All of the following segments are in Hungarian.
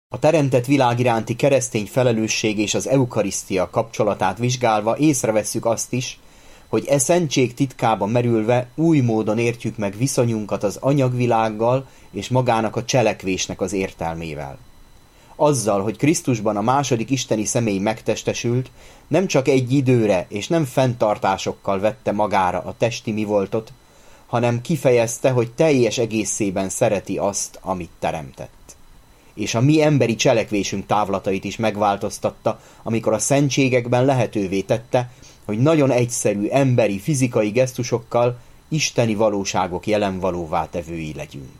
A teremtett világ iránti keresztény felelősség és az eukarisztia kapcsolatát vizsgálva észrevesszük azt is, hogy e szentség titkába merülve új módon értjük meg viszonyunkat az anyagvilággal és magának a cselekvésnek az értelmével. Azzal, hogy Krisztusban a második isteni személy megtestesült, nem csak egy időre és nem fenntartásokkal vette magára a testi mivoltot, hanem kifejezte, hogy teljes egészében szereti azt, amit teremtett. És a mi emberi cselekvésünk távlatait is megváltoztatta, amikor a szentségekben lehetővé tette, hogy nagyon egyszerű emberi, fizikai gesztusokkal isteni valóságok jelenvalóvá tevői legyünk.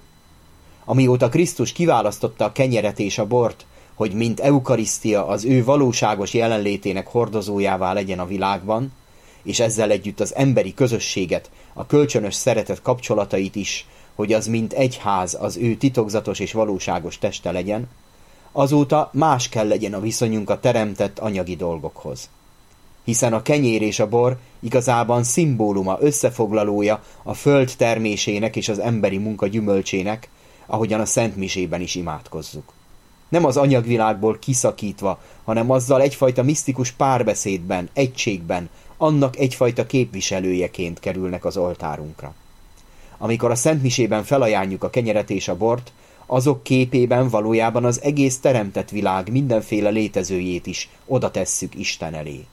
Amióta Krisztus kiválasztotta a kenyeret és a bort, hogy mint eukarisztia az ő valóságos jelenlétének hordozójává legyen a világban, és ezzel együtt az emberi közösséget, a kölcsönös szeretet kapcsolatait is, hogy az mint egyház az ő titokzatos és valóságos teste legyen, azóta más kell legyen a viszonyunk a teremtett anyagi dolgokhoz. Hiszen a kenyér és a bor igazában szimbóluma, összefoglalója a föld termésének és az emberi munka gyümölcsének, ahogyan a szentmisében is imádkozzuk. Nem az anyagvilágból kiszakítva, hanem azzal egyfajta misztikus párbeszédben, egységben, annak egyfajta képviselőjeként kerülnek az oltárunkra. Amikor a szentmisében felajánljuk a kenyeret és a bort, azok képében valójában az egész teremtett világ mindenféle létezőjét is oda tesszük Isten elé.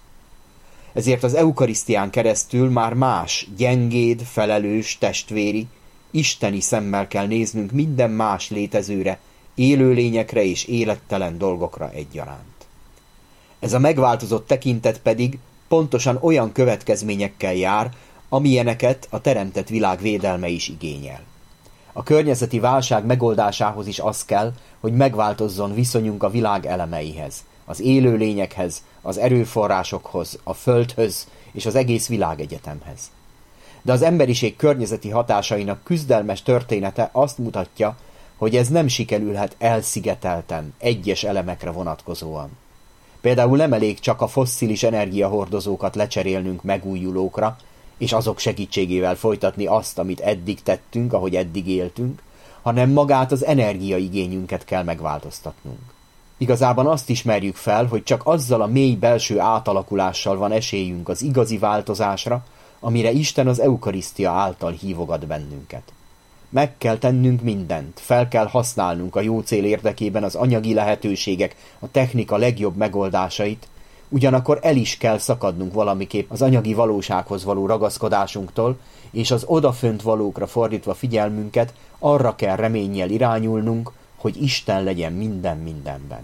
Ezért az eukarisztián keresztül már más, gyengéd, felelős, testvéri, isteni szemmel kell néznünk minden más létezőre, élőlényekre és élettelen dolgokra egyaránt. Ez a megváltozott tekintet pedig pontosan olyan következményekkel jár, amilyeneket a teremtett világ védelme is igényel. A környezeti válság megoldásához is az kell, hogy megváltozzon viszonyunk a világ elemeihez, az élőlényekhez, az erőforrásokhoz, a földhöz és az egész világegyetemhez. De az emberiség környezeti hatásainak küzdelmes története azt mutatja, hogy ez nem sikerülhet elszigetelten, egyes elemekre vonatkozóan. Például nem elég csak a fosszilis energiahordozókat lecserélnünk megújulókra, és azok segítségével folytatni azt, amit eddig tettünk, ahogy eddig éltünk, hanem magát az energiaigényünket kell megváltoztatnunk. Igazában azt ismerjük fel, hogy csak azzal a mély belső átalakulással van esélyünk az igazi változásra, amire Isten az eukarisztia által hívogat bennünket. Meg kell tennünk mindent, fel kell használnunk a jó cél érdekében az anyagi lehetőségek, a technika legjobb megoldásait, ugyanakkor el is kell szakadnunk valamiképp az anyagi valósághoz való ragaszkodásunktól, és az odafönt valókra fordítva figyelmünket arra kell reménnyel irányulnunk, hogy Isten legyen minden mindenben.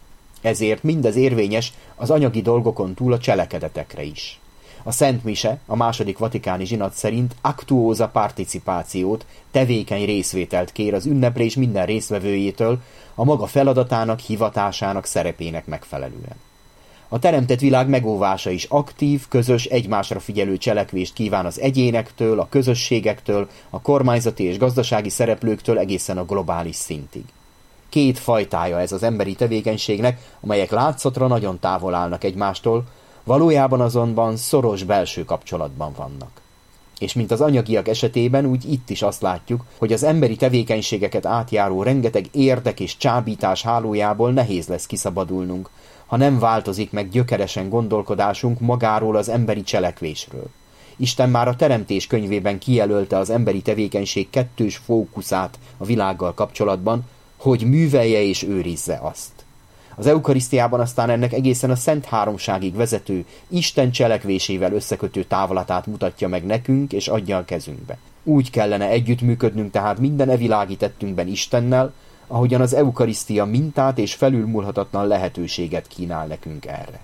Ezért mindez érvényes az anyagi dolgokon túl a cselekedetekre is. A Szent Mise, a második vatikáni zsinat szerint actuosa participációt, tevékeny részvételt kér az ünneplés minden résztvevőjétől a maga feladatának, hivatásának, szerepének megfelelően. A teremtett világ megóvása is aktív, közös, egymásra figyelő cselekvést kíván az egyénektől, a közösségektől, a kormányzati és gazdasági szereplőktől egészen a globális szintig. Két fajtája ez az emberi tevékenységnek, amelyek látszatra nagyon távol állnak egymástól, valójában azonban szoros belső kapcsolatban vannak. És mint az anyagiak esetében, úgy itt is azt látjuk, hogy az emberi tevékenységeket átjáró rengeteg érdek és csábítás hálójából nehéz lesz kiszabadulnunk, ha nem változik meg gyökeresen gondolkodásunk magáról az emberi cselekvésről. Isten már a Teremtés könyvében kijelölte az emberi tevékenység kettős fókuszát a világgal kapcsolatban, hogy művelje és őrizze azt. Az eukarisztiában aztán ennek egészen a Szent Háromságig vezető, Isten cselekvésével összekötő távlatát mutatja meg nekünk és adja a kezünkbe. Úgy kellene együttműködnünk tehát minden evilági tettünkben Istennel, ahogyan az eukarisztia mintát és felülmúlhatatlan lehetőséget kínál nekünk erre.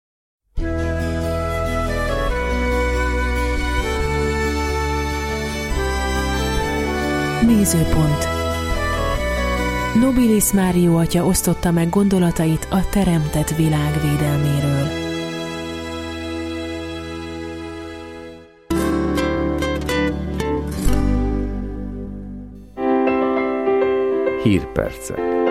Nézőpont. Nobilis Mário atya osztotta meg gondolatait a teremtett világ védelméről. Hírpercek.